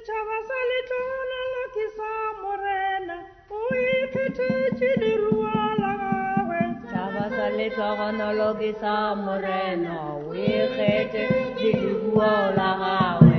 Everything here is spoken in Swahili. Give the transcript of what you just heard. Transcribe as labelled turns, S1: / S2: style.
S1: Setšhaba sa Letogonolo ke sa Morena, o ikgethetše leruo la gagwe.
S2: Setšhaba sa Letogonolo ke sa Morena, o ikgethetše leruo la gagwe.